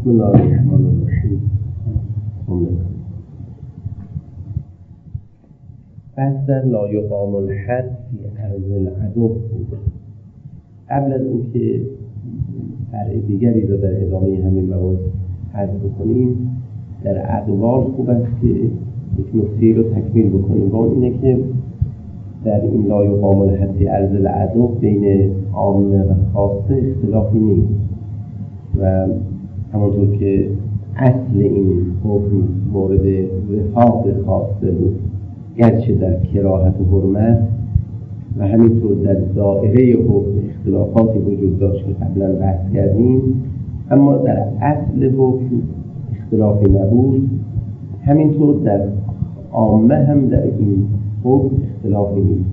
بسم الله الرحمن الرحیم. بحث در لا یقام الحد فی عرض العدو بود. قبل از اون که فرع دیگری رو در ادامه همین مباحث حذف بکنیم، در ادوار خوب است که یک نکته رو تکمیل بکنیم با اون اینه که در این لا یقام الحد فی عرض العدو بین عامه و خاصه اختلافی نیست و همونطور که اصل این حکم مورد وفاق خاصه بود، گرچه در کراهت و حرمت و همینطور در دائره حکم اختلافاتی وجود داشت که قبلا بحث کردیم، اما در اصل حکم اختلافی نبود. همینطور در عامه هم در این حکم اختلافی نیست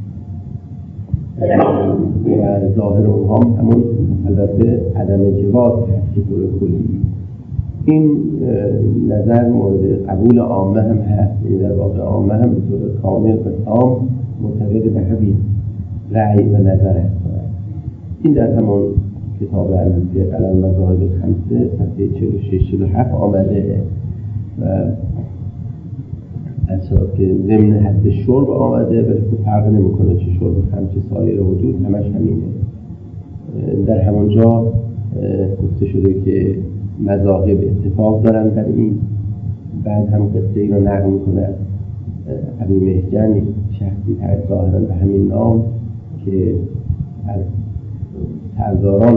و ظاهر اونها همون البته عدم جواز هست که طور کلی این نظر مورد قبول عامه هم هست. در واقع عامه هم به طور کامل و تام معتقد به همین رأی و نظر هست. این در همون کتاب قلم مذاهب الخمسه صفحه 46-47 آمده و اساس که ضمن حد شرب آمده، ولی خب فرق نمیکنه چه شرب هم چه سایر وجود همش همینه. در همونجا گفته شده که مذاهب اتفاق دارن بر این. بعد هم قصه ای رو نقل میکنه ابی مهجن، شخصی ظاهرا به همین نام که از سرداران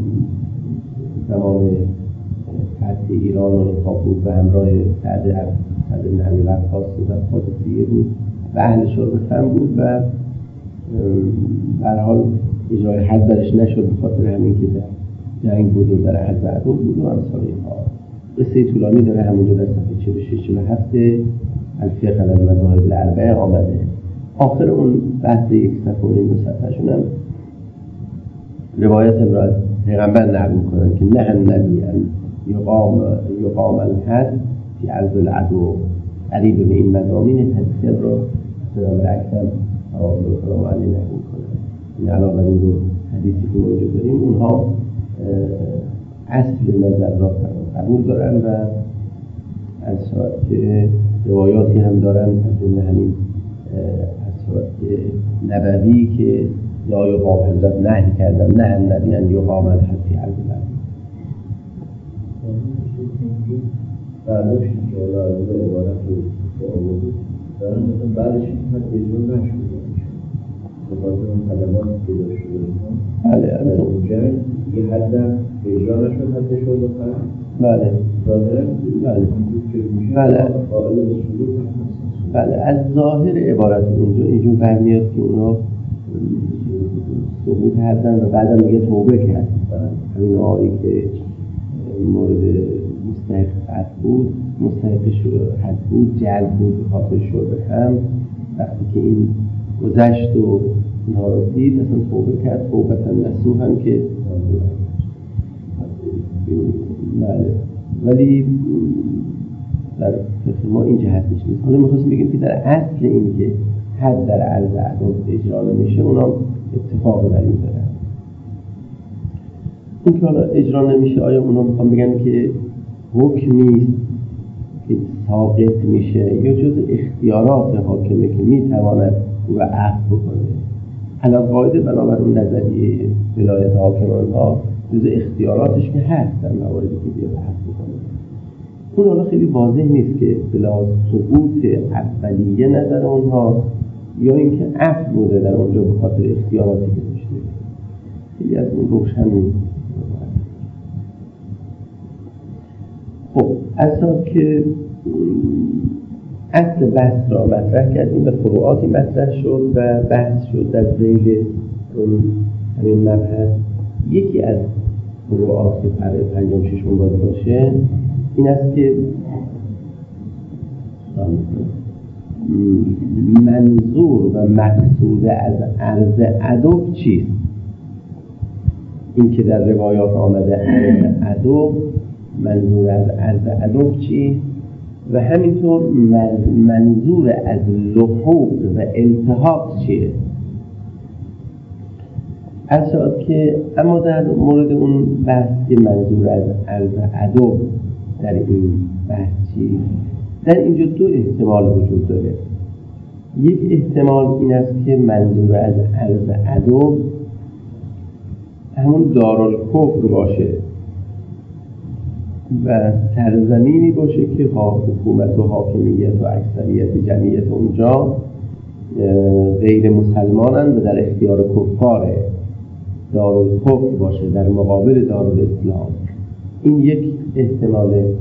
زمان فتح ایران و اینها بود و همراه سعد بن ابی وقاص در قادسیه بود و اهل شرب خمر بود و به هر حال اجرای حد درش نشد به خاطر همین که در جنگ بود و در عرض عدو بود و امثال اینها. قصه طولانی داره، همونجا در صفحه 46-47 الفقه علی المذاهب الاربعه آمده. آخر اون بحث یک صفحه و نیم دو صفحه‌شون هم روایت را از پیغمبر نقل می‌کنن که نه النبی یقام الحد فی عرض العدو، قریب به این مضامین تفسیر را سلام اکرم سلام علیه نقل می‌کنن. این علاوه بر این حدیثی که موجود داریم، اونها اصل نظر را قبول دارن و از صورت که روایاتی هم دارن از جمله همین از صورت نبوی که لا یقام حضرت نهی کردن نه النبی ان یقام الحد فی عرض العدو. برداشتی که حالا از عبارت رو آورده دارن مثلا بعدش این حد اجرا نشده بخاطر اون خدمات که داشته داریم. بله اونجا یه حد اجرا نشد، حدش رو بخرم. بله ظاهره بله بله از ظاهر عبارت اینجور برمیاد که اونا ثبوت حدن و بعدم دیگه توبه کرد. همین آقایی که مورد مستحق حد بود، مستحق حد بود، جلب بود به خاطر شرب خمر، وقتی که این گذشت و اینها رو دید اصلا توبه کرد، توبتا نصوح هم که بله. ولی در فقه ما این جهتش نیست. حالا میخواستم بگیم که در اصل این که حد در عرض عدو اجرا نمیشه، اونا اتفاق بر این دارن. این که حالا اجرا نمیشه، آیا اونا میخوان بگن که حکمی که ساقط میشه یا جز اختیارات حاکمه که میتواند او را عفو بکنه؟ علاوه قاعده بنابر اون نظریه ولایت حاکمان ها جز اختیاراتش که هست در مواردی که بیاد عفو بکنه. اون حالا خیلی واضح نیست که بلا ثبوت اولیه نظر اونها یا اینکه عفو بوده در اونجا به خاطر اختیاراتی که داشته. خیلی از اون روشن نیست. خب اساس که اصل بحث را مطرح کردیم و فروعاتی مطرح شد و بحث شد در ذیل همین مبحث. یکی از فروعات که فرع پنجم ششم باید باشه این است که منظور و مقصود از عرض عدو چیست؟ این که در روایات آمده عرض عدو، منظور از عرض عدو چیست؟ و همینطور منظور از لحوق و التحاق چیه؟ از شد که اما در مورد اون بحث که منظور از عرض عدو در این بحث چیست، در اینجا دو احتمال وجود داره. یک احتمال این است که منظور از عرض عدو همون دارالکفر باشه و سرزمینی باشه که حکومت و حاکمیت و اکثریت جمعیت اونجا غیر مسلمانند و در اختیار کفاره، دارالکفر باشه در مقابل دارالاسلام. این یک احتماله.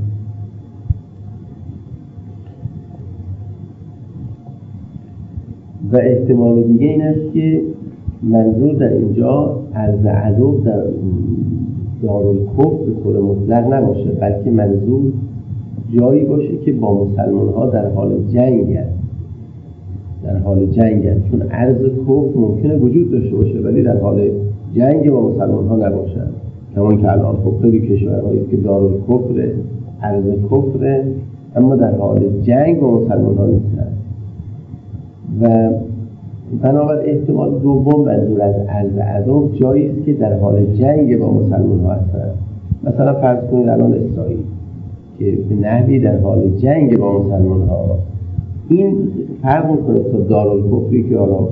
و احتمال دیگه این است که منظور در اینجا عرض عدو در دارالکفر به طور مطلق نباشه، بلکه منظور جایی باشه که با مسلمان ها در حال جنگن، چون عرض کفر ممکنه وجود داشته باشه ولی در حال جنگ با مسلمان ها نباشن، کمان که الان خب خیلی کشورهایی که دارالکفر عرض کفر اما در حال جنگ با مسلمان ها نیستن. و بنابراین احتمال دوم منظور از عرض عدو جایی است که در حال جنگ با مسلمان ها هستن. مثلا فرض کنید الان اسرائیل که به نحوی در حال جنگ با مسلمان ها، این فرق میکنه تا دارالکفری که حالا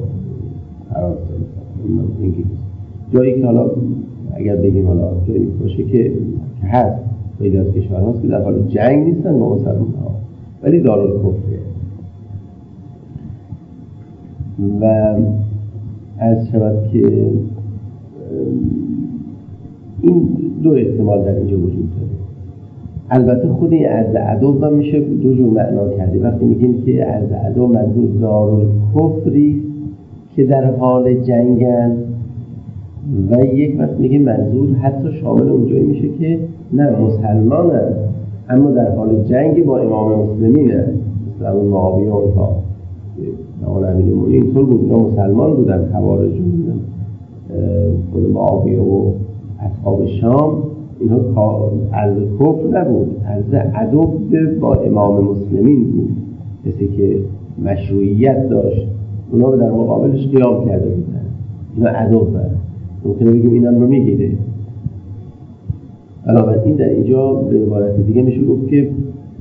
جایی که حالا اگر بگیم حالا جایی باشه که هست خیلی از کشور هاست که در حال جنگ نیستن با مسلمان ها ولی دارالکفره. و از شود که این دو احتمال در اینجا وجود داره. البته خود این عرض عدو هم میشه دو جور معنا کرده. وقتی میگیم که عرض عدو منظور دارالکفری که در حال جنگن، و یک وقت میگیم منظور حتی شامل اونجایی میشه که نه مسلمانن اما در حال جنگ با امام مسلمینه، مثل اون معاویه اونها نوال امیرالمومنین اینطور بود، اینا مسلمان بودن، خوارج بودن، خود معاویه و اصحاب شام اینها عرض کفر نبود، عرض عدو با امام مسلمین بود، کسی که مشروعیت داشت اونا در مقابلش قیام کرده بودن، اینا عدو بودن. ممکنه بگیم اینم رو میگیره. بنابراین در اینجا به عبارت دیگه میشه گفت که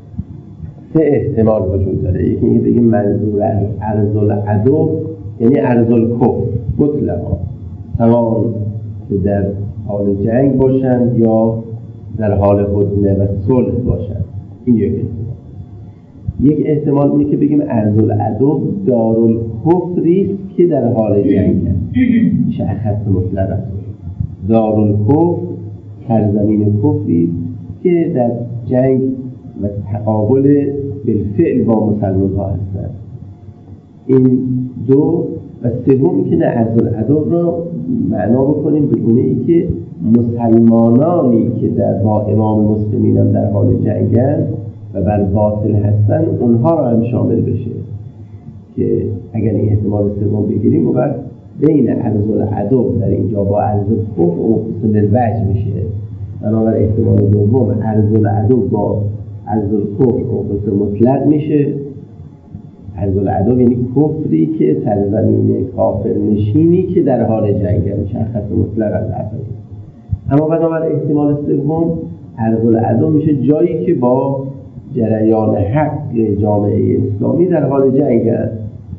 سه احتمال وجود داره. یکی اینکه بگیم منظور از عرض العدو یعنی عرض الکفر مطلقا، سواء که در حال جنگ باشند یا در حال هدنه و صلح باشند. این یک احتمال. یک احتمال اینه که بگیم عرض العدو دارالکفری است که در حال جنگ است، شخص مطلق است. دارالکفر سرزمین کفری که در جنگ و تقابل بالفعل با مسلمان ها هستند. این دو. و سوم که نه عرض العدو را معنا بکنیم به گونه‌ای که مسلمانانی که با امام مسلمین هم در حال جنگن و بر باطل هستن اونها را هم شامل بشه، که اگر این احتمال سوم بگیریم و بعد بین عرض العدو در اینجا با عرض الکفر مقسم بالوجه میشه. بنابراین احتمال دوم عرض العدو با عرض الکفر مقسم مطلق میشه. عرض العدو یعنی کفری که سرزمین کافر نشینی که در حال جنگ مشخص مطلق از عدو. اما بنابراین احتمال سوم عرض العدو میشه جایی که با جریان حق جامعه اسلامی در حال جنگ است،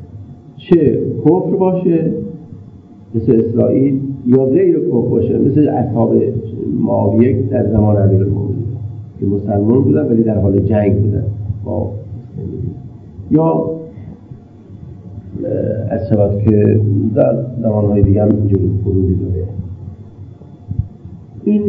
چه کفر باشه مثل اسرائیل یا غیر کفر باشه مثل اصحاب معاویه در زمان امیرالمومنین که مسلمان بودن ولی در حال جنگ بودن با مسلمین، یا از شباد که در زمانهای دیگه هم اینجوری فرودی داره. این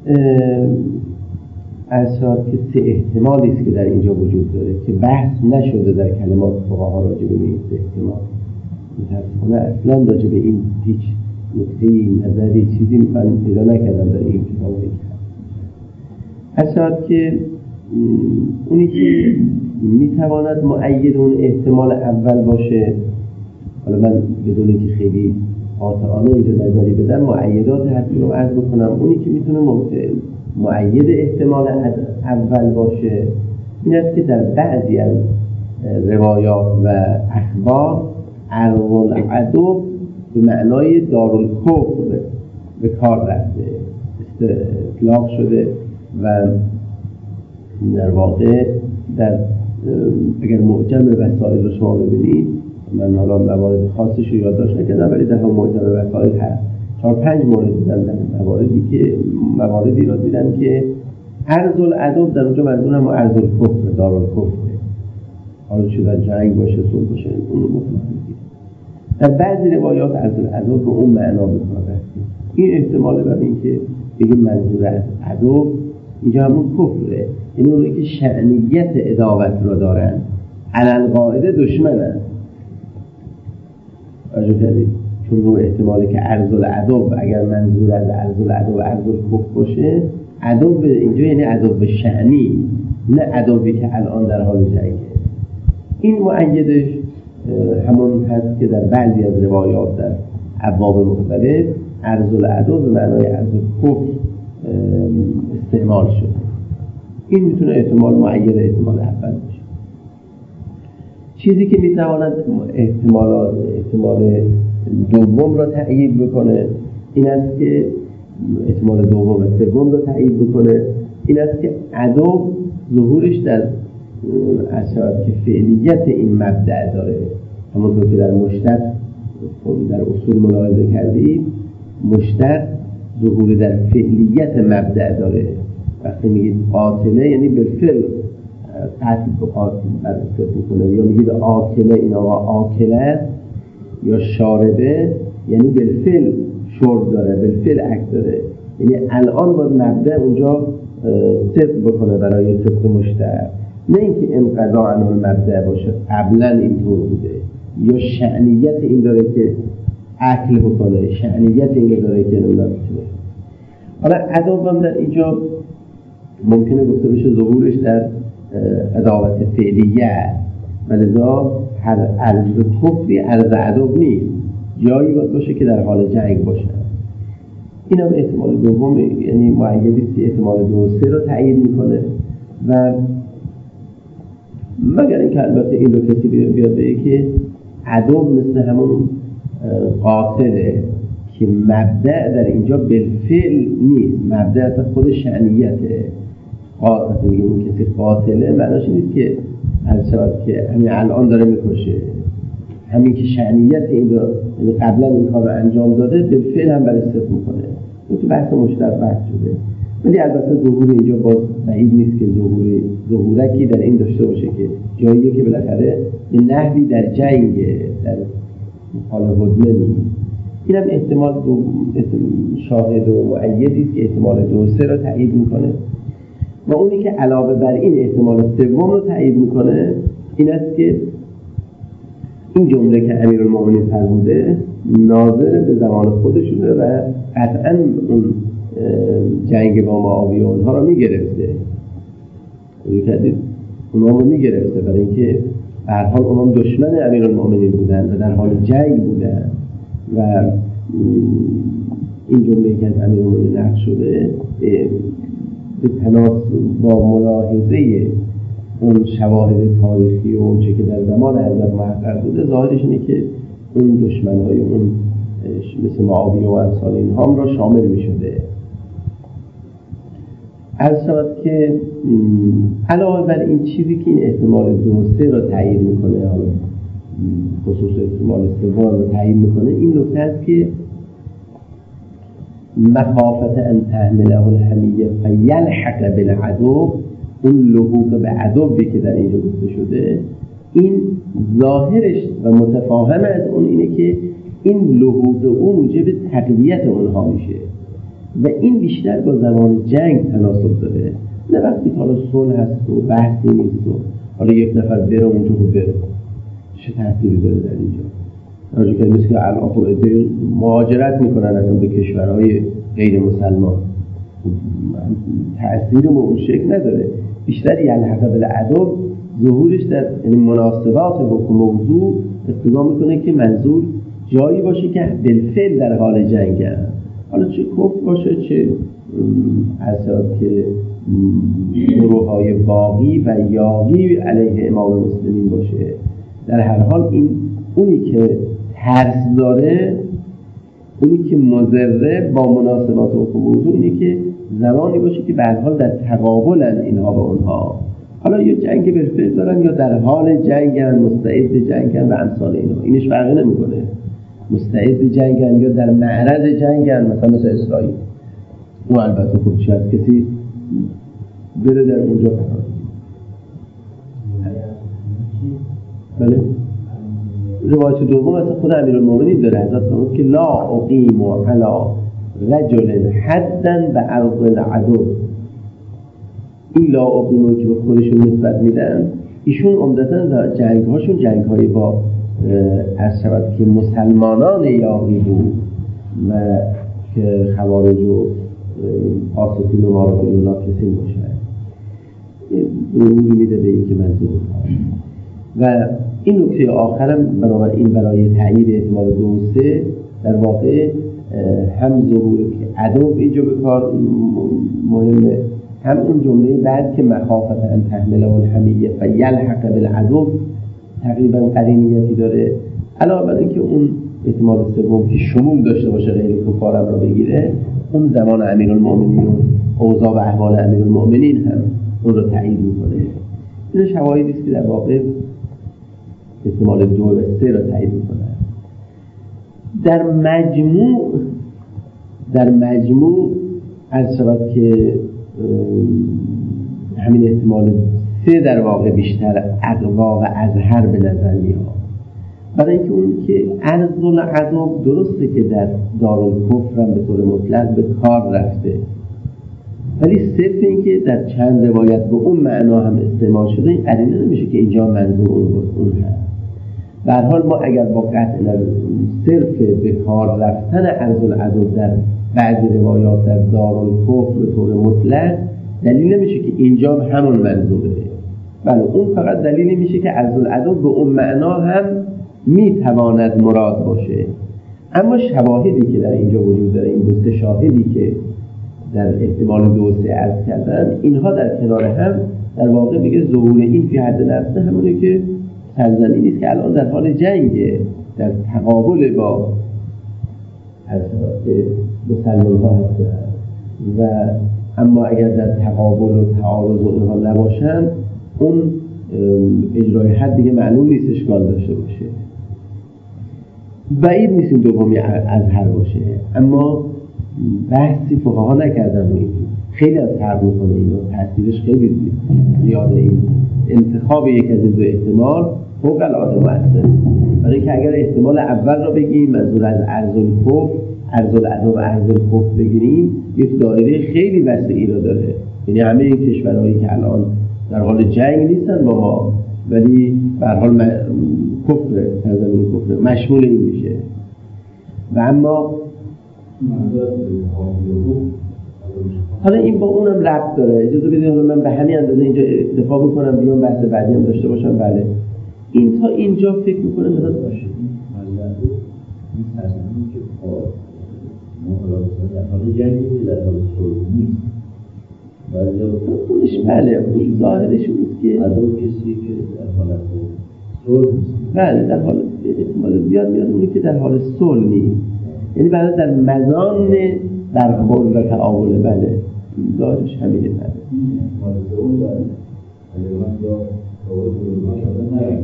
از شباد که سه احتمالی است که در اینجا وجود داره که بحث نشده در کلمات فقها راجع به این سه احتمال. متاسفانه اصلا راجع به این هیچ نکته‌ای نظری چیزی من پیدا نکردم در این کتابی. از شباد که اونی که میتواند مؤید اون احتمال اول باشه، حالا من بدون اینکه خیلی قاطعانه اینجا نظری بدم مؤیدات حتی رو عرض بکنم، اونی که میتونه مؤید احتمال اول باشه این است که در بعضی از روایات و اخبار عرض العدو به معنای دارالکفر به کار رفته، اطلاق شده و در واقع در اگر معجم وسائل رو شما ببینید، من حالا موارد خاصش رو یادداشت نکردم ولی در هم معجم وسائل هست 4-5 مورد دیدم، در مواردی رو دیدم که ارض العدو در اونجا منظور هم ارض الکفر، دارالکفر، حالا چه در جنگ باشه صلح باشه اون رو مطلق میگید. در بعضی روایات ارض العدو به اون معنا به کار رفته. این احتمال برای این که بگیم منظور از عدو اینجا همون کفره، یعنی اونایی که شأنیت عداوت رو دارن علل قاعده دشمنن. راجع کردید چون رو احتمالی که ارض العدو اگر منظور از ارض العدو و ارض الکفر باشه، عدو اینجا یعنی عدو شأنی، نه عدوی که الان در حال جنگه. این مؤیدش همون هست که در بعضی از روایات در ابواب مختلف ارض العدو به معنای ارض الکفر استعمال شده. این میتونه احتمال مؤید احتمال اول باشه. چیزی که میتواند احتمال دوم را تأیید بکنه این است که احتمال دوم و سوم را تأیید بکنه این است که عدو ظهورش در اثرات که فعلیت این مبدأ داره، همونطور که در مشتق در اصول ملاحظه کردید، مشتق ظهور در فعلیت مبدأ داره. وقتی میگید قاتله یعنی بالفعل قتل به قاتل برسط میکنه، یا میگید آکله این آقا آکله یا شاربه یعنی بالفعل شرب داره، بالفعل عکس داره، یعنی الان باید مبدأ اونجا صدق بکنه برای صدق مشتق، نه اینکه انقضا عنه المبدأ باشه قبلا اینطور بوده، یا شأنیت این داره که عقل بکنه، شأنیت این داره که نمیدونم چیه. حالا عدو هم در اینجا ممکنه گفته بشه ظهورش در عداوت فعلیه، ولذا هر عرض کفری عرض عدو نیست، جایی باید باشه که در حال جنگ باشه. این هم احتمال دوم، یعنی مؤیدی که احتمال 2 و 3 رو تأیید میکنه. و مگر اینکه البته این رو کسی بیاد بگه که عدو مثل همون قاتله که مبدأ در اینجا بالفعل نیست، مبدأ اصلا خود شأنیته. قاتل میگه اون کسی قاتله معناش نیست که هر شود که همین الان داره میکشه، همین که شأنیت این رو یعنی قبلا این کار رو انجام داده بالفعل هم برای صدق میکنه. این تو بحث مشترک بحث شده، ولی البته ظهور اینجا باز بعید نیست که ظهورکی در این داشته باشه که جاییه که بالاخره به نحوی در جنگ در حال هدنه نیست. این هم احتمال شاهد و مؤیدی که احتمال 2 و 3 رو تأیید میکنه. و اونی که علاوه بر این احتمال سوم رو تأیید میکنه این است که این جمله که امیرالمومنین فرموده ناظر به زمان خودشونه و قطعا اون جنگ با معاویه اونها رو میگرفته، اونها رو میگرفته، برای اینکه به هر حال اونها دشمن امیرالمومنین بودن و در حال جنگ بودن. و این جمله که از امیرالمومنین نقل شده به تناسب با ملاحظه اون شواهد تاریخی و اون چه که در زمان حضرت محقق بوده، ظاهرش اینه که اون دشمن‌های اون مثل معاویه و امثال اینها هم را شامل می شده. عرض شود که علاوه بر این چیزی که این احتمال 2 و 3 را تعیین میکنه، حالا خصوص احتمال 3 را تعیین میکنه، این نکته است که مخافت ان تحمله الحمیه فیلحق بالعدو، اون لحوق به عدوی که در اینجا گفته شده، این ظاهرش و متفاهم از اون اینه که این لحوق اون موجب تقویت اونها میشه و این بیشتر با زمان جنگ تناسب داره، نه وقتی حالا صلح هست و بحثی نیست و حالا یک نفر بره اونجا رو بره، چه تأثیری داره در اینجا؟ راجع که مثل که الان مهاجرت میکنن اصلا به کشورهای غیر مسلمان، تأثیر اون شکل نداره. بیشتر یلحق بالعدو ظهورش در یعنی مناسبات حکم موضوع اقتضا میکنه که منظور جایی باشه که بالفعل در حال جنگن، حالا چه کفر باشه چه اثرات که گروه‌های باغی و یاغی علیه امام مسلمین باشه. در هر حال این اونی که ترس داره اونی که مضره با مناسبات حکم موضوع اینه که زمانی باشه که به هر حال در تقابلن اینها با اونها، حالا یا جنگ بالفعل دارن یا در حال جنگن، مستعد جنگن و امثال اینا، اینش فرقی نمیکنه. مستعد جنگن یا در معرض جنگن، مثل اسرائیل، اون البته خب شاید کسی بره در اونجا قرار بله. روایت دوم از خود امیرالمومنین داره، حضرت فرمود که لا اقیم علی رجل حدا به ارض العدو. این لا اقیمو که به خودشون نسبت میدن، ایشون عمدتاً در جنگ‌هاشون جنگ‌های با شود که مسلمانان یاغی بود و که خوارج و آسفین و مارافین و ناکسین باشن، روی میده به این که منظور و این نکته آخرم بنابراین برای تأیید احتمال 2 و 3 در واقع هم ظهور که عدو اینجا به کار مهمه، هم اون جمله بعد که مخافت ان تحمله الحمیه فیلحق بالعدو تقریبا قرینیتی داره، علاوه بر اینکه اون احتمال سوم که شمول داشته باشه غیر کفار را بگیره، اون زمان امیرالمومنین و اوضاع و احوال امیرالمومنین هم اون رو تأیید میکنه. این شواهدی است که در واقع احتمال 2 و 3 را تأیید میکنه. در مجموع از شود که همین احتمال 3 در واقع بیشتر اقوا و اظهر به نظر میاد، برای اینکه اون که ارض العدو درسته که در دارالکفر هم به طور مطلق به کار رفته، ولی صرف این که در چند روایت به اون معنا هم استعمال شده این قرینه نمیشه که اینجا منظور اون هست. به هر حال ما اگر با قطع صرف به کار رفتن ارض العدو در بعضی روایات در دارالکفر به طور مطلق دلیل نمیشه که اینجا همون منظوره، بله اون فقط دلیل میشه که ارض العدو به اون معنا هم میتواند مراد باشه. اما شواهدی که در اینجا وجود داره، این 2 شاهدی که در احتمال 2 و 3 عرض کردم، اینها در کنار هم در واقع میگه ظهور این فی حد نفسه همونه که سرزمینی است که الان در حال جنگه، در تقابل با مسلمان ها هستن و اما اگر در تقابل و تعارض و اینها نباشن اون اجرای حد دیگه معلوم نیست اشکال داشته باشه. بعید نیست این دومی اظهر باشه، اما بحثی فقها نکردن و این خیلی از فرق میکنه، اینو تاثیرش خیلی زیاده. این انتخاب یک از این 2 احتمال فوق العاده مؤثره، برای اینکه اگر احتمال اول را بگیم منظور از ارض العدو و ارض الکفر بگیریم، یک دایره خیلی وسیعی رو داره، یعنی همه این کشورهایی که الان در حال جنگ نیستن با ما ولی به هر حال کفر، سرزمین کفر مشمول این میشه. و اما حالا این با اونم ربط داره، اجازه بدید حالا من به همین اندازه اینجا اکتفا بکنم، بیام بحث بعدی هم داشته باشم. بله این تا اینجا فکر میکنم مدد باشه. این سرزمینی که در حال جنگی در حال صلح نیست، خودش بله ظاهرش اونیست که عدو کسی که در حالت صلح نیست، بله در حال احتمال زیاد میاد اونی که در حال صلح نیست، یعنی برای در مزان برخورد و تعامل. بله ظاهرش همینه. بله اون بله اگر من یا تعامل شده نرم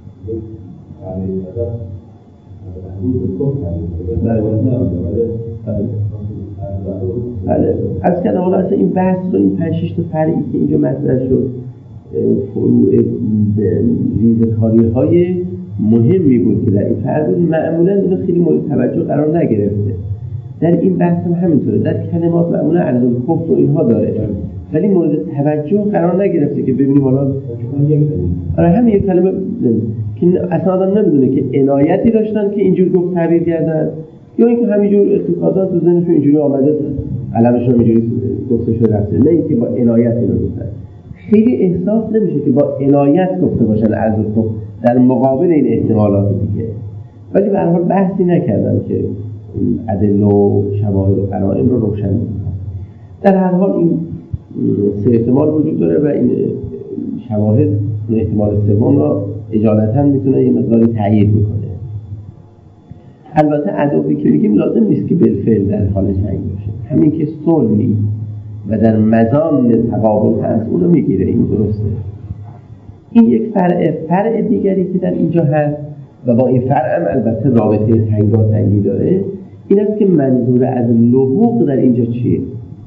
بله از کنه حالا اصلا این بحث رو این 5-6 تا فرعی که اینجا مطرح شد فروع ریزکاری های مهمی بود که در این فرد معمولا اینا خیلی مورد توجه قرار نگرفته. در این بحث هم همینطوره، در کلمات معمولا ارض الکفر و اینها داره ولی مورد توجه قرار نگرفته که ببینیم حالا همین یک کلمه که اصلا آدم نمیدونه که عنایتی داشتن که اینجور گفت تعبیر کردن یا اینکه همینجور اتفاقات تو ذهنشون اینجوری آمده علمشون اینجوری گفته شده رفته، نه اینکه با عنایت اینو گفتن. خیلی احساس نمیشه که با عنایت گفته باشن ارض الکفر در مقابل این احتمالات دیگه، ولی به هر حال بحثی نکردم که ادله و شواهد و قرائن رو روشن کنم. در هر حال این 3 احتمال وجود داره و این شواهد احتمال سوم را اجالتا میتونه یه مقداری تأیید بکنه. البته ادبی که میگیم لازم نیست که بالفعل در حال جنگ باشه، همین که صلح و در مزان تقابل هست اونو میگیره، این درسته. این یک فرع دیگری که در اینجا هست و با این فرع هم البته رابطه تنگاتنگی داره، این است که منظور از لحوق در اینجا چیه؟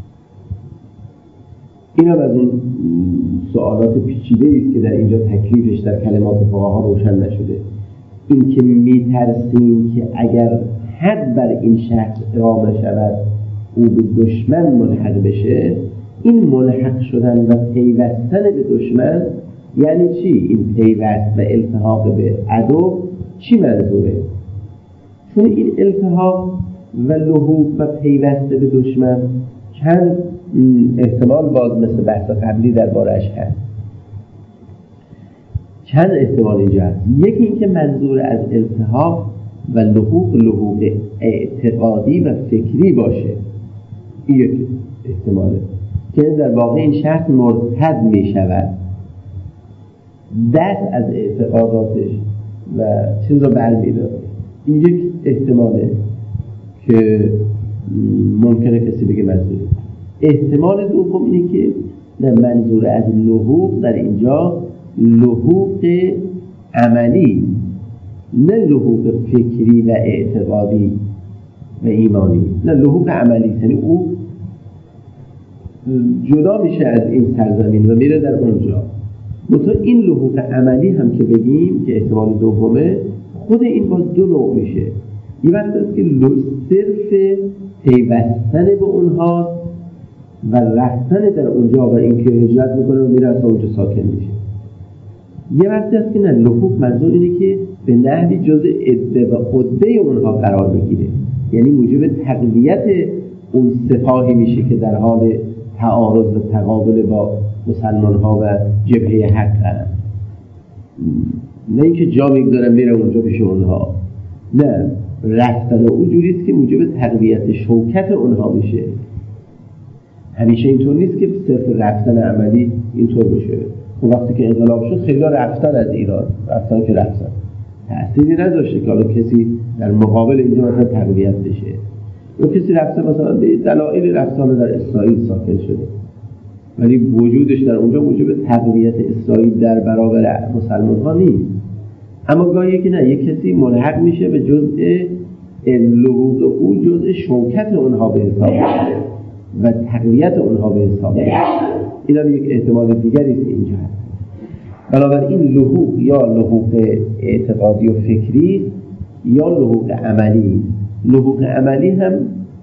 این هم از اون سوالات پیچیده است که در اینجا تکلیفش در کلمات فقها روشن نشده. این که میترسیم که اگر حد بر این شخص اقامه شود او به دشمن ملحق بشه، این ملحق شدن و پیوستن به دشمن یعنی چی؟ این پیوست و التحاق به عدو چی منظوره؟ چون این التحاق و لحوق و پیوسته به دشمن چند احتمال باز مثل بحث قبلی درباره‌اش هست. چند احتمال اینجا هست. یکی این که منظور از التحاق و لحوق اعتقادی و فکری باشه، این یک احتماله که در واقع این شخص مرتد می شود، دست از اعتقاداتش و چیز رو برمی‌داره. این یک احتماله که ممکنه کسی بگه منظوره. احتمال دوم اینه که منظور از لحوق در اینجا لحوق عملی، نه لحوق فکری و اعتقادی و ایمانی، نه لحوق عملی، یعنی او جدا میشه از این سرزمین و میره در اونجا. مثلا این لحوق عملی هم که بگیم که احتمال دومه، خود این باز دو نوع میشه. یه وقت است که صرف پیوستن به اونها و رفتن در اونجا و اینکه هجرت میکنه و میره از اونجا ساکن میشه. یه وقت است که نه، لحوق منظور اینه که به نحوی جزء عده و عده اونها قرار میگیره، یعنی موجب تقویت اون سپاهی میشه که در حال تعارض و تقابل با مسلمان ها و جبهه حق هستند. نه اینکه جا میگذارن میره اونجا پیش اونها، نه، رفتن او جوریست که موجب تقویت شوکت اونها میشه. همیشه اینطور نیست که صرف رفتن عملی اینطور بشه. و وقتی که انقلاب شد خیلی رفتن از ایران، رفتن که رفتن تأثیری نداشته که حالا کسی در مقابل اینجا مثلا تقویت بشه، یا کسی رفته مثلا به دلایل رفتن در اسرائیل ساکن شده ولی وجودش در اونجا موجب تقویت اسرائیل در برابر مسلمان ها نیست. اما گاهی که نه، یک کسی ملحق میشه به جزء لحوق او، جزء شوکت اونها به حساب میشه و تقویت اونها به حساب میشه. این هم یک احتمال دیگری است اینجا هست. بنابراین لحوق یا لحوق اعتقادی و فکری یا لحوق عملی. لحوق عملی هم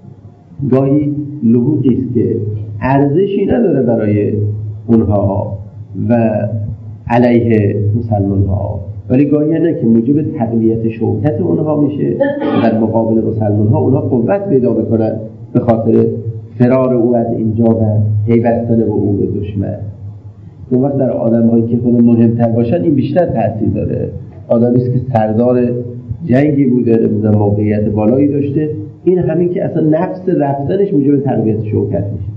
گاهی لحوقی است که ارزشی نداره برای اونها و علیه مسلمان ها، ولی گاهی نه که موجب تقویت شوکت اونها میشه و در مقابل مسلمان ها اونها قوت پیدا بکنن به خاطر فرار او از اینجا و پیوستن به او به دشمن. اون وقت در آدم هایی که خود مهمتر باشن این بیشتر تأثیر داره. آدمی است که سردار جنگی بوده، موقعیت بالایی داشته، این همین که اصلا نفس رفتنش موجب تقویت شوکت میشه،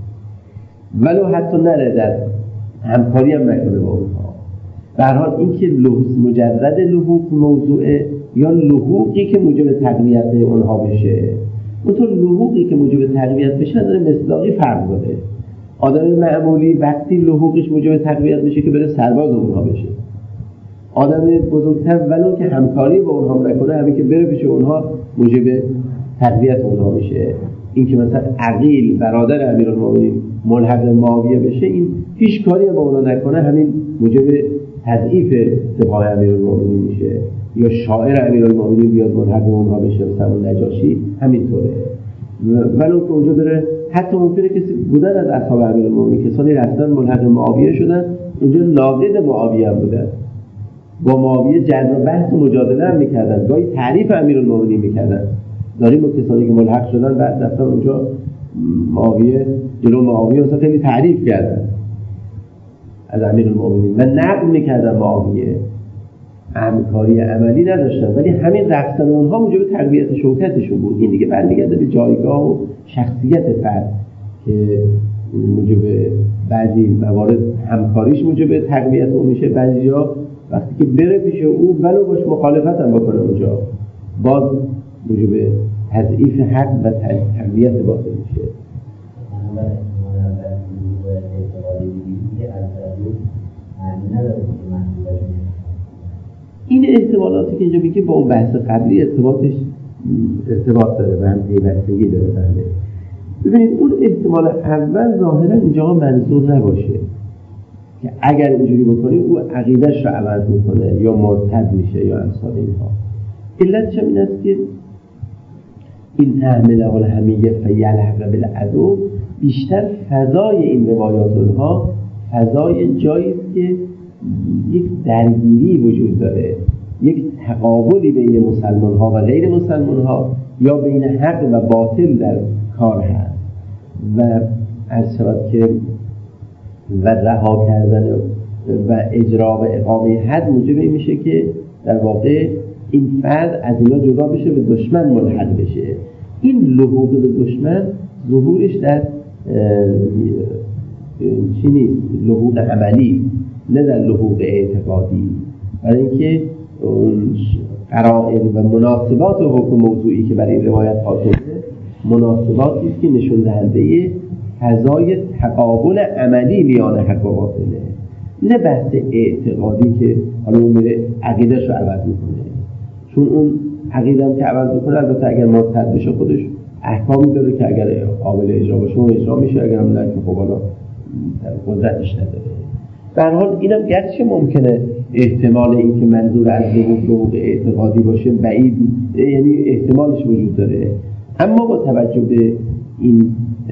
ولو حتی نره در همکاری هم نکنه با اونها. به هر حال این که مجرد لحوق موضوعه یا لحوقی که موجب تقویت اونها بشه. اونطور لحوقی که موجب تقویت بشه داره مصداقی فرق داره. آدم معمولی وقتی لحوقش موجب تقویت بشه که بره سرباز اونها بشه. آدم بزرگتر ولو که همکاری با اونها نکنه، همین که بره پیش اونها موجب تقویت اونها میشه. این که مثلا عقیل برادر امیرالمومنین ملحق معاویه بشه، این هیچ کاری با اونها نکنه، همین موجب تضعیف سپاه امیرالمومنین میشه. یا شاعر امیرالمومنین بیاد ملحق اونها بشه، مثلا نجاشی همینطوره. ولو که اونجا بره، حتی ممکنه کسی بودن از اصحاب امیرالمومنین کسانی رفتن ملحق معاویه شدن، اونجا ناقد معاویه هم بودن، با معاویه جدل و بحث و مجادله هم میکردن، گاهی تعریف امیرالمومنین میکردن. داریم با کسانی که ملحق شدن بعد رفتن اونجا معاویه، جلو معاویه مثلا خیلی تعریف کردن از امیرالمومنین و نقد میکردن معاویه، همکاری عملی نداشتن، ولی همین رفتن اونها موجب تقویت شوکتشون بود. این دیگه برمیگرده به جایگاه و شخصیت فرد که موجب بعضی موارد همکاریش موجب تقویت اون میشه، بعضی جا وقتی که بره پیش او ولو باش مخالفت هم بکنه اونجا باز موجب تضعیف حق و تقویت باطل میشه. این احتمالاتی که اینجا میگه با اون بحث قبلی ارتباط داره و هم پیوستگی داره. بله ببینید اون احتمال اول ظاهرا اینجا منظور نباشه که اگر اینجوری بکنه او عقیده‌اش رو عوض میکنه یا مرتد میشه یا امثال اینها. علتش هم این است که این تحمله الحمیه فیلحق بالعدو بیشتر فضای این روایات اونها فضای جایی است که یک درگیری وجود داره، یک تقابلی بین مسلمان ها و غیر مسلمان ها یا بین حق و باطل در کار هست و عرض شود که و رها کردن و اجرا و اقامه حد موجب این میشه که در واقع این فرد از اینا جدا بشه و دشمن ملحق بشه. این لحوق به دشمن ظهورش در چی نیست؟ لحوق عملی، نه در لحوق اعتقادی. برای اینکه اون قرائن و مناسبات و حکم موضوعی که برای این روایت حاکمه مناسباتی است که نشون دهنده فضای تقابل عملی میان حق و باطله، نه بحث اعتقادی که حالا اون میره عقیده‌اش رو عوض میکنه. چون اون عقیده هم که عوض میکنه البته اگر مرتد بشه خودش احکامی داره که اگر قابل اجرا باشه اون اجرا میشه، اگر هم نه که خب حالا قدرتش نداره. به هر حال اینم گرچه ممکنه احتمال این که منظور از لحوق اعتقادی باشه بعید، یعنی احتمالش وجود داره، اما با توجه به این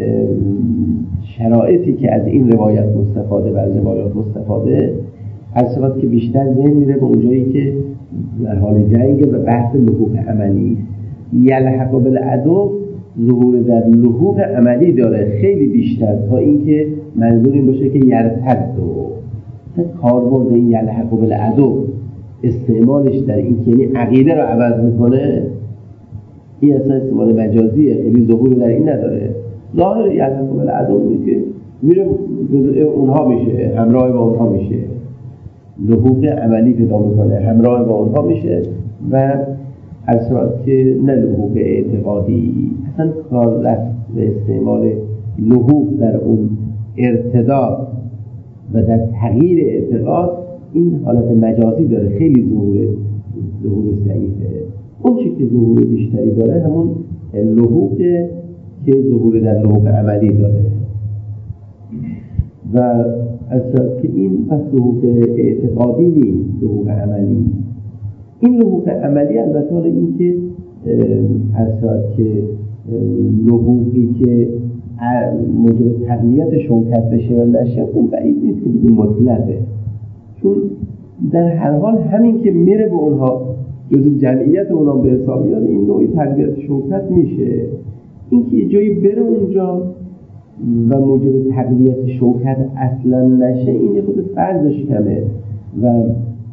شرایطی که از این روایت مستفاده و از روایات مستفاده اصلا که بیشتر ذهن میره به اونجایی که در حال جنگ و بحث لحوق عملی یلحق بالعدو ظهور در لحوق عملی داره خیلی بیشتر تا اینکه منظور این باشه که یرتد و کاربرد این یلحق بالعدو استعمالش در این که یعنی عقیده رو عوض میکنه، این اصلا استعمال مجازیه، خیلی ظهور در این نداره. ظاهر یلحق بالعدو اینه که میره اونها میشه، همراه با اونها میشه، لحوق عملی پیدا میکنه، همراه با اونها میشه و از صورت که نه لحوق اعتقادی. اصلا کار رفت به استعمال لحوق در اون ارتداد و در تغییر اعتقاد این حالت مجازی داره، خیلی ظهور ضعیفه. اون چی که ظهور بیشتری داره همون لحوق که ظهور در لحوق عملی داره و اصلا که این پس لحوق اعتقادی نیست، لحوق عملی. این لحوق عملی البته حالا این که اصلا که لحوقی که موجب تقویت شوکت بشه یا نشه اون بعید نیست که بگیم مطلقه، چون در هر حال همین که میره به اونها جزء جمعیت اونها به حساب میاد این نوعی تقویت شوکت میشه. این که جایی بره اونجا و موجب تقویت شوکت اصلا نشه این خود فرضش کمه و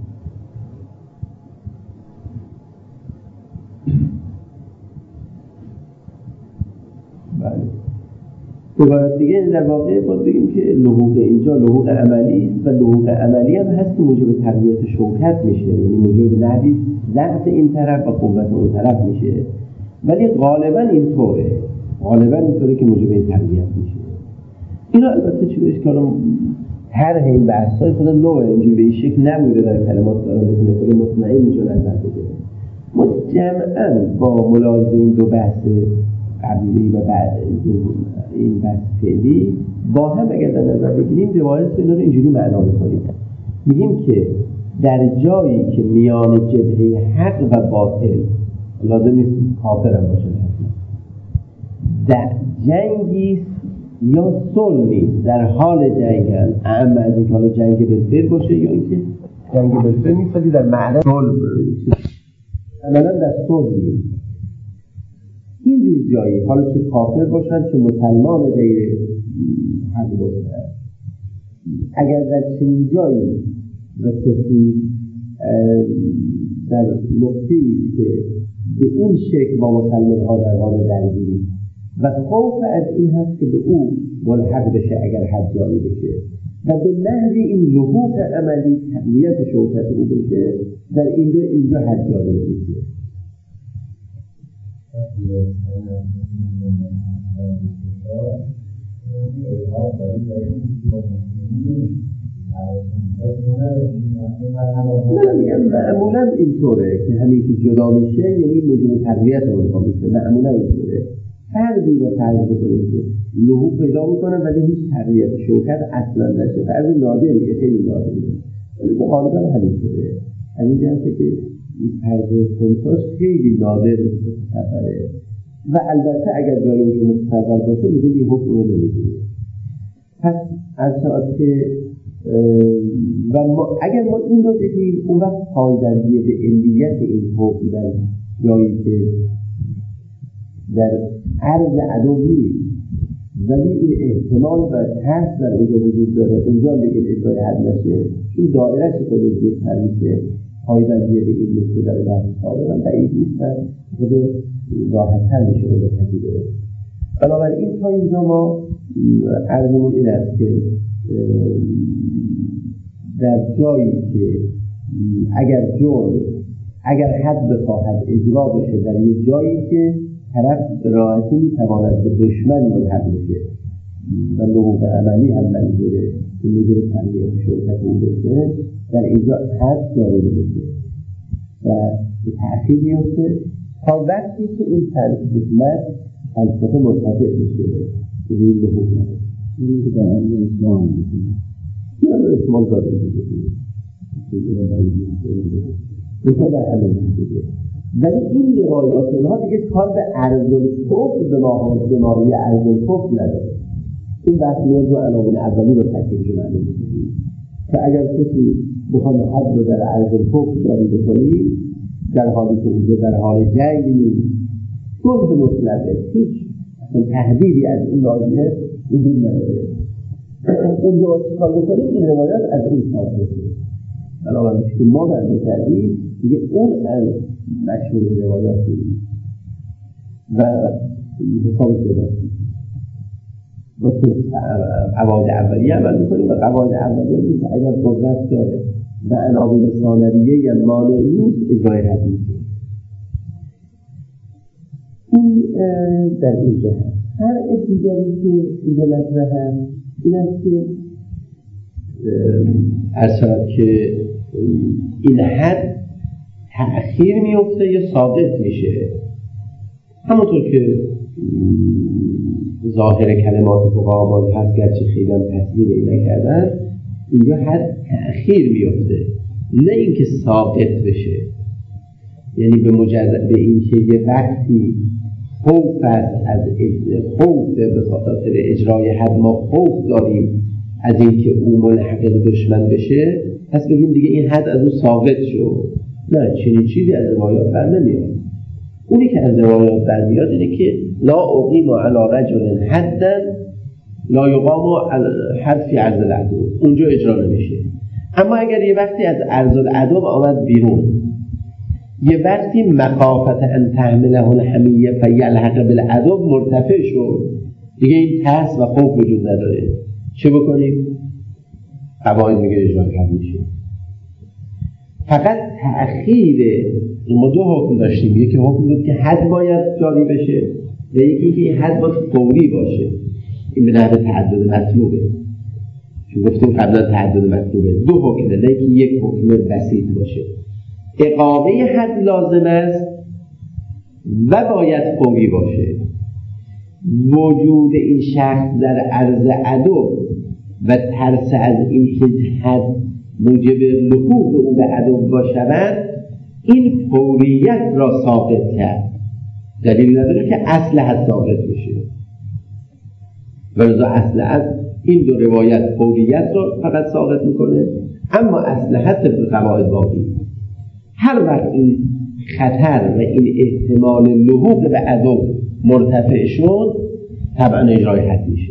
بله دوباره دیگه در واقع باید بگیم که لحوق اینجا لحوق عملی است و لحوق عملی هم هست که موجب تقویت شوکت میشه، یعنی موجب نحوی ضعف این طرف و قوت اون طرف میشه، ولی غالبا اینطوره که موجب این تقویت میشه. اینا البته چیزش که هر این بحثای خود نوعه اینجور به این شکل نبوده در کلمات دارم بتونه خود مطمئن میشه نظر بگیره. ما جمعاً با ملاحظه این دو بحث قبلی و بعد این بحث فعلی با هم اگر در نظر بگیریم روایت اینا رو اینجوری معنا می‌کنیم. میگیم که در جایی که میان جبهه حق و باطل لازم نیست کافر هم باشه در جنگی یا صلح نیست، در حال جنگن، اما از این حال جنگ بالفعل باشه یا اینکه جنگ بالفعل نیست ولی در معنی صلح عملاً در صلح نیست. این جور جایی حالا که کافر باشن چه مسلمان غیر حق باشن، اگر در چنین جایی و کسی در نقطه‌ای که به این شکل با مسلمان ها در حال درگیری و خوف از این هست که به او ملحق بشه اگر حد جاری بشه و به نحوی این لحوق عملی تقویت شوکت او بشه، در اینجا حد جاری بشه. معمولا اینطوره که همین که جدا میشه یعنی موجب تربیت اونها میشه. معمولا اینطوره. فردی رو فرض بکنیم که لحوق پیدا میکنه ولی هیچ تربیت شوکت اصلا نشه. فرض نادریه، خیلی نادریه، ولی غالبا همینطوره. همین جهته که فرض کنتاش خیلی نادر سفره و البته اگر جای اونجا مستقل باشه میگه این حکم رو نمیگیره. پس از شاید که و اگر ما این رو بگیم اون وقت پایبندی به علیت این حکم در جایی که در عرض عدو نیست ولی این احتمال و ترس در اونجا وجود داره، اونجا بگیم اجرای حد نشه، این دائره‌ش خود بهتر میشه. پایبندی به این نکته در بحث سابقا بعید نیست و خود راحت‌تر میشه اون رو پذیره. بنابراین تا اینجا ما عرضمون این است که در جایی که اگر حد بخواهد اجرا بشه در یک جایی که طرف راحتی میتواند به دشمن ملحق بشه و لحوق عملی هم منظوره که موجب تنبیه شوکت اون بشه، در اینجا حد جاری بشه و به تأخیر میفته تا وقتی که این حکمت فلسفه مرتفع بشه که این لحوق نشه. این که در امر اسلام میشه یا در اسلام داده بشه بسید در امر محدوده. ولی این روایات اونها دیگه کار به عرض الکفر به ماهی عرض الکفر نداره. این بحث میاد رو عناوین اولی رو تکلیفش معلوم می‌کنیم که اگر کسی بخواد حد رو در عرض الکفر جاری بکنی در حالی که اونجا در حال جنگ نیست، صلح مطلقه، هیچ تهدیدی از این لازمه وجود نداره. اونجا باید چیکار بکنیم؟ این روایات از این صادر بکنیم. بنابراین که ما در متعدیم دیگه اون از مشهور روایات بودیم و حساب جدا کنیم. وقتی قواعد اولیه عمل میکنیم و قواعد اولیه نیست اگر قدرت داره و عناوین ثانویه یا مانع نیست اجرای حد میشه. این در این جهت. هر دیگری که اینجا مطرح هست این است که اصلا که این حد تأخیر میفته یا ثابت میشه. همونطور که ظاهر کلمات فقها هست گرچه خیلی هم تصویر نکردن، اینجا حد تأخیر میفته نه اینکه ثابت بشه. یعنی به این که یه وقتی خوف از خوف به خاطر اجرای حد ما خوف داریم از اینکه او ملحق دشمن بشه پس بگیم دیگه این حد از او ثابت شد. نه، چنین چیزی از روایات بر نمیاد. اونی که از روایات برمیاد اینه که لا اقیم علی رجل حدا لا یقام حد فی عرض العدو، اونجا اجرا نمیشه. اما اگر یه وقتی از عرض العدو آمد بیرون، یه وقتی مخافت ان تحمله الحمیه فیلحق بالعدو مرتفع شد، دیگه این ترس و خوف وجود نداره، چه بکنیم؟ قواعد میگه اجرا حد میشه. فقط تأخیر ما دو حکم داشتیم، یکی حکم بود که حد باید جاری بشه و یکی که حد باید فوری باشه. این به نحو تعدد مطلوبه، چون گفتیم قبلا تعدد مطلوبه. دو حکمه، نه که یک حکم بسیط باشه. اقامه حد لازم است و باید فوری باشه. وجود این شخص در عرض عدو و ترس از این که حد موجب لحوق او به عدو باشد این فوریت را ثابت کرد. دلیل نداره که اصل حد ثابت بشه. ولذا اصل حد این دو روایت فوریت را فقط ثابت میکنه، اما اصل حد به قواعد باقی. هر وقت این خطر و این احتمال لحوق به عدو مرتفع شد طبعا اجرای حد میشه.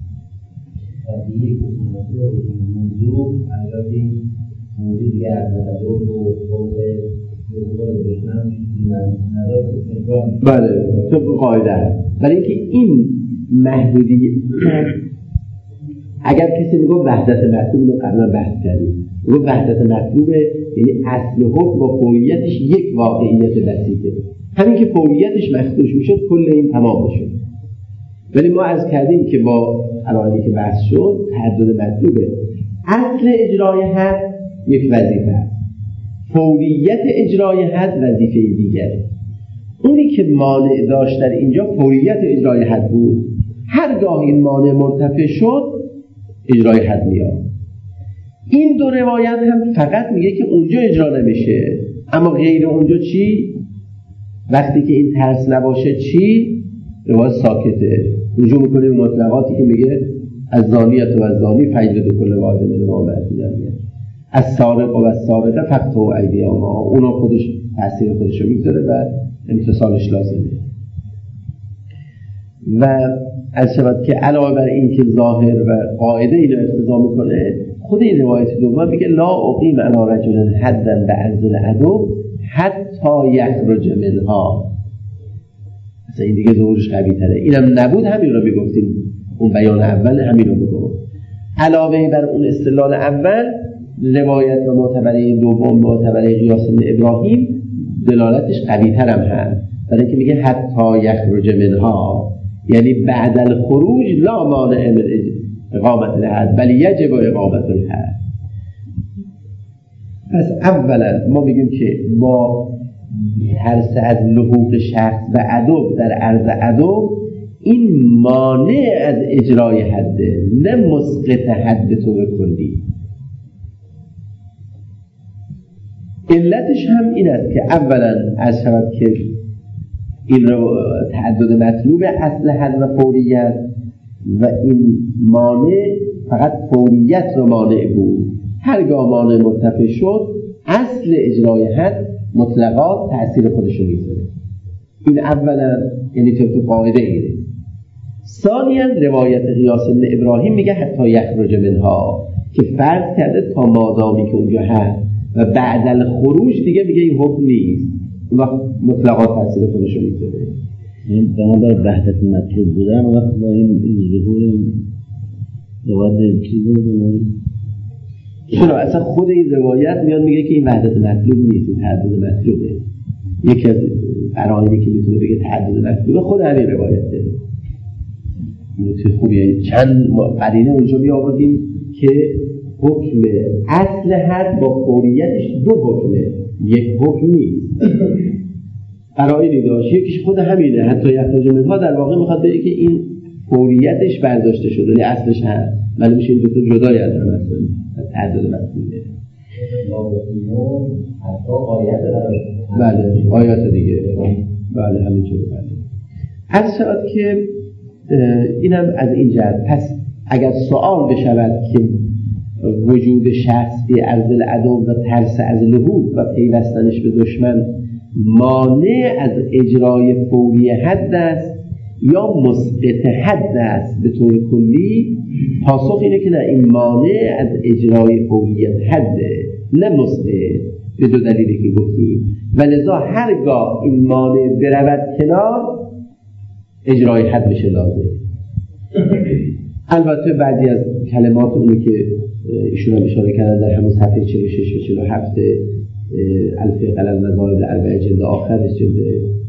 موضوع علاقه موضوع دیگه از عدو و خوف دشمن نداره. بله، طبق قاعده هست. برای اینکه این محدودیت اگر کسی میگه وحدت مطلوب رو قبلا بحث کردیم، میگه وحدت مطلوبه یعنی اصل حکم با فوریتش یک واقعیت بسیطه. همین که فوریتش مخدوش میشد کل این تمام میشد. ولی ما عرض کردیم که با علایمی که بحث شد تعدد مطلوبه. اصل اجرای حد یک وظیفه است، فوریت اجرای حد وظیفه دیگره. اونی که مانع داشت در اینجا فوریت اجرای حد بود، هرگاه این مانع مرتفع شد اجرای حد میاد. این دو روایت هم فقط میگه که اونجا اجرا نمیشه، اما غیر اونجا چی؟ وقتی که این ترس نباشه چی؟ روایت ساکته. رجوع میکنه به مطلقاتی که میگه از زانیت و از زانی فجلدوا کل واحد منهما مئة جلده، از سارق و از سارقه فقطعوا ایدیهما. اونا خودش تاثیر خودش رو میگذاره و امتصالش لازمه. و از شود که علاوه بر این که ظاهر و قاعده اینو اقتضا میکنه، خود این روایت دوم میگه لا اقیم علی رجل حدا بعرض العدو حتی یخرج منها. مثلا این دیگه ظهورش قوی تره. اینم نبود همین رو میگفتیم، اون بیان اول همین رو میگفت. علاوه بر اون استدلال اول، روایت و معتبره دوم معتبره قیاس بن ابراهیم دلالتش قوی تر هم هست، برای اینکه میگه حتی یخرج منها، یعنی بعد الخروج لا مانع من اقامت الحد بل یجب اقامت الحد. پس اولا ما میگیم که با ترس از لحوق شخص و عدو در عرض عدو، این مانع از اجرای حده، نه مسقط حد طور کلی. علتش هم این است که اولا از شرط که این رو تعدد مطلوب اصل حد و فوریت، و این مانع فقط فوریت رو مانع بود. هرگاه مانع مرتفع شد اصل اجرای حد مطلقات تأثیر خودش رو میذاره. این اولا، یعنی تو قاعده اینه. ثانیاً روایت قیاس بن ابراهیم میگه حتی یخرج منها، که فرض کرده تا مادامی که اونجا هست و بعد الخروج دیگه میگه این حکم نیست، اون وقت مطلقات تأثیر خودش رو میذاره. این بنابرای وحدت مطلوب بودن وقت با این ظهور روایت چیزی رو چرا اصلا خود این روایت میاد میگه که این وحدت مطلوب نیست، این تعدد مطلوبه. یکی از قرائنی که میتونه بگه تعدد مطلوبه خود همین روایته. نکته خوبیه. چند قرینه اونجا می آوردیم که حکم اصل حد با فوریتش دو حکمه، یک حکم نیست. قرائنی داشت، یکیش خود همینه حتی یخرج منها، در واقع میخواد بگه که این فوریتش برداشته شده ولی اصلش هست، ولی میشه این دو تا جدای از هم هستن. تعدد مطلوبه. حتی آیت داره. بله آیات دیگه. بله همینجوره. بله از شد که اینم از این جهت. پس اگر سوال بشود که وجود شخص به عرض العدو و ترس از لحوق و پیوستنش به دشمن مانع از اجرای فوری حد است یا مسقط حد است به طور کلی، پاسخ اینه که نه، این مانع از اجرای فوریت حده، نه مسقط، به دو دلیلی که گفتیم. و لذا هرگاه این مانع برود کنار اجرای حد بشه لازم. البته بعضی از کلمات اونی که ایشون هم اشاره کردن در همون صفحه 46 و 47 الفیه قلم مذاهب الاربعه جلد آخرش جلد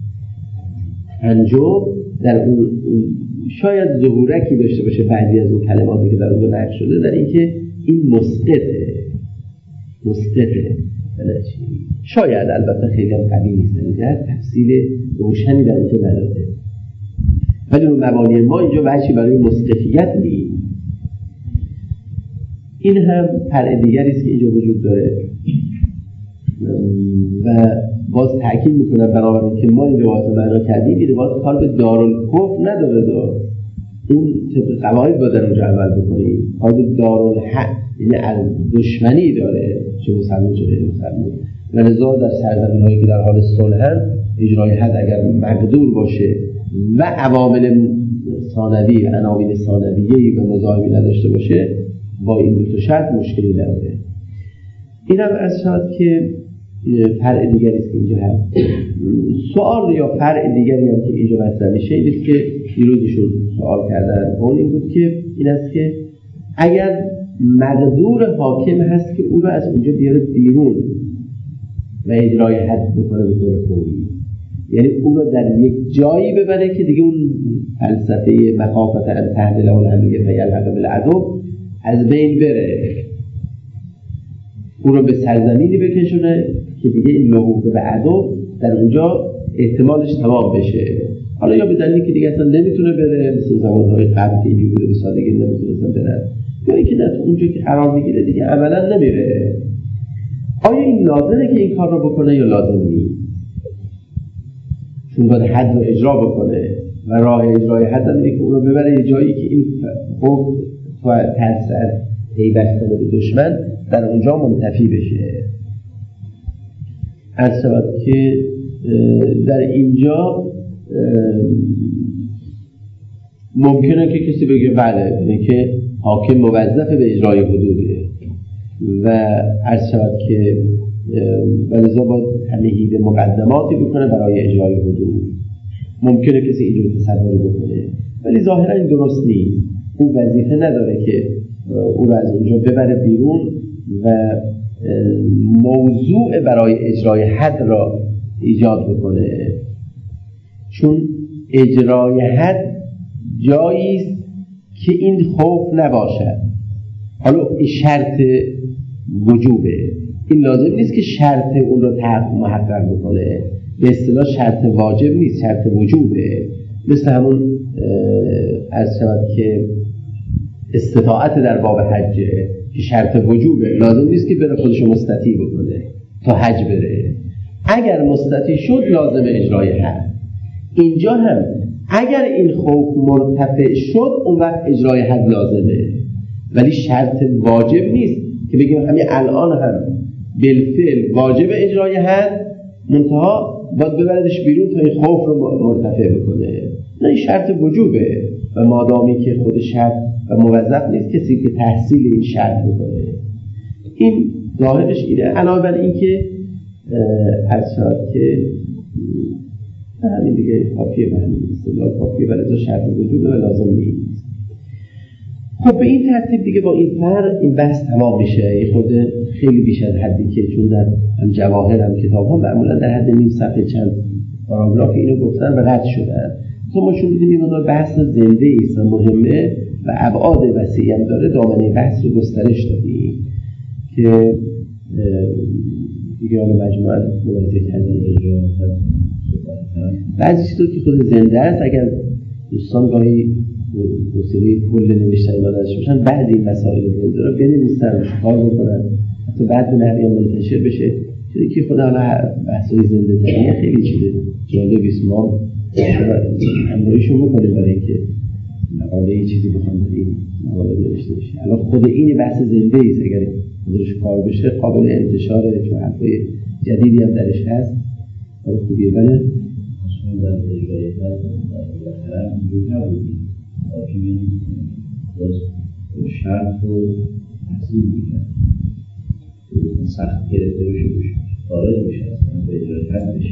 50 در اون شاید ظهورکی داشته باشه بعضی از اون کلماتی که در اون نقل شده، در اینکه این مسقطه شاید، البته خیلی هم قوی نیست، در تفصیل روشنی در اون نداده. ولی اون مبانی ما اینجا وجهی برای مسقطیت نیست. این هم فرع دیگری است که اینجا وجود داره و باز تأکید میکنم بنابراین که ما این روایت رو معنا کردیم، این روایت کار به دارالکفر نداره، اون طبق قواعد باید اونجا عمل بکنیم. کار به دارالحق، یعنی دشمنی داره، چه مسلمان چه غیر مسلمان. و لذا در سرزمین‌هایی که در حال صلحن اجرای حد اگر مقدور باشه و عوامل ثانوی، عناوین ثانویه‌ای و مزاحمی نداشته باشه، با این دو تا شرط مشکلی نداره. اینم از شاید که فرع دیگری است که اینجا هست. سوال یا فرع دیگری هم که اینجا مطرح میشه این است که دیروزشون سوال کردن، اون این بود که این است که اگر مقدور حاکم هست که او رو از اونجا بیاره بیرون و اجرای حد بکنه به طور فوری، یعنی اون رو در یک جایی ببره که دیگه اون فلسفه مخافت ان تحمل الحمیه فیلحق بالعدو از بین بره، اون رو به سرزمینی بکشونه که دیگه این لحوق به عدو در اونجا احتمالش تمام بشه. حالا یا به دلیلی که دیگه اصلا نمیتونه بره، مثل زمانهای قبل که اینجوری بوده به سادگی نمیتونه بره، یا اینکه نه اونجا که قرار میگیره دیگه عملا نمیره. آیا این لازمه که این کار رو بکنه یا لازم نیست؟ چون باید حد رو اجرا بکنه و راه اجرای حد هم اینه که اون رو ببره یه جایی که این خوب تو ترس از پیوستن به دشمن در اونجا منتفی بشه. از سبب که در اینجا ممکنه که کسی بگه بله اینه که حاکم موظف به اجرای حدوده و از سبب که ولذا باید تمهید مقدماتی بکنه برای اجرای حدود. ممکنه کسی اینجور تصور بکنه، ولی ظاهرا این درست نیست. اون وظیفه نداره که اون رو از اونجا ببره بیرون و موضوع برای اجرای حد را ایجاد بکنه، چون اجرای حد جایی است که این خوف نباشد. حالا این شرط وجوبه، این لازم نیست که شرط اون رو محقق بکنه. به اصطلاح شرط واجب نیست، شرط وجوبه. مثل همون از شود که استطاعت در باب حجه که شرط وجوبه، لازم نیست که بره خودشو مستطیع بکنه تا حج بره. اگر مستطیع شد لازم اجرای حد. اینجا هم اگر این خوف مرتفع شد اون وقت اجرای حد لازمه، ولی شرط واجب نیست که بگیم همین الان هم بالفعل واجب اجرای حد، منتها باید ببردش بیرون تا این خوف رو مرتفع بکنه. نه، این شرط وجوبه و مادامی که خود شرط و موظف نیست کسی که تحصیل این شرط بکنه. این ظاهرش اینه. علاوه بر این که از شرط که همین دیگه کافیه، به همین اصطلاح کافیه، ولی از شرط وجوبه و لازم نیست. خب به این ترتیب دیگه با این فرق این بحث تمام میشه. این خود خیلی بیش از حدی که چون در هم جواهر هم کتاب ها معمولا در حد نیم صفحه چند پاراگراف اینو گفتن و رد شدن. تو ما چون دیدیم این مقدار بحث زنده ایست و مهمه و ابعاد وسیعی هم داره، دامنه بحث رو گسترش دادیم که دیگه حالا مجموعاً ملاحظه کردیم. بعضی چیزا که خود زنده است اگر دوستان گاهی حوصله کل نوشتن داشته باشن بعد این مسائل زنده رو بنویسن، کار بکنن، حتی بعد به نحوی منتشر بشه. چیزی که خدا حالا بحثای زنده ترینه خیلی چیز جالبی است. ما همراهیشون میکنیم برای اینکه مقاله یه چیزی بخوام در این مقاله نوشته بشه. حالا خود این بحث زنده ایست، اگر درش کار بشه قابل انتشاره، چون حرفای جدیدی هم درش هست. حالا خوبیه ولی اصلا در اجرای هست بالاخره اینجور نبودیم حاکمین شرط رو تحصیل میکرد، سخت گرفته بشه خارج بشه اصلا به اجرای حد بشه.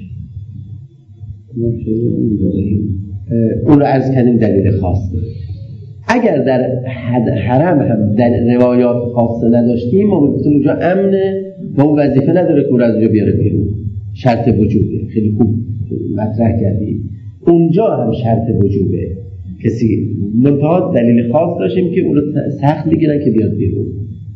اون رو عرض کردیم دلیل خاص داره. اگر در حرم هم در روایات خاصه نداشتیم ما بگفتیم اونجا امنه و اون وظیفه نداره که اون رو از اونجا بیاره بیرون، شرط وجوبه. خیلی خوب مطرح کردیم. اونجا هم شرط وجوبه، کسی منتها دلیل خاص داشتیم که اون رو سخت بگیرن که بیاد بیرون.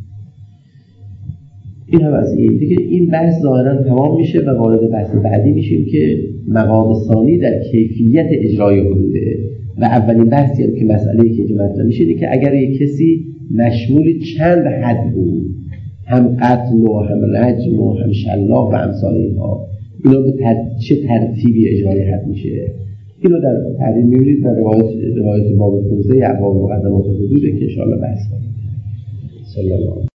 این هم از این دیگه. این بحث ظاهرا تمام میشه و وارد بحث بعدی میشیم که مقام ثانی در کیفیت اجرای حدوده و اولین بحثی هم که مسئله‌ای که اینجا مطرح میشه اینه که اگر یک کسی مشمول چند حد بود، هم قتل و هم رجم و هم شلاق و امثال اینها، اینا به چه ترتیبی اجرای حد میشه؟ اینو در تعریف میبینید در روایت باب 15 ابواب مقدمات حدوده که ان شاء الله بحث کنیم. صلی الله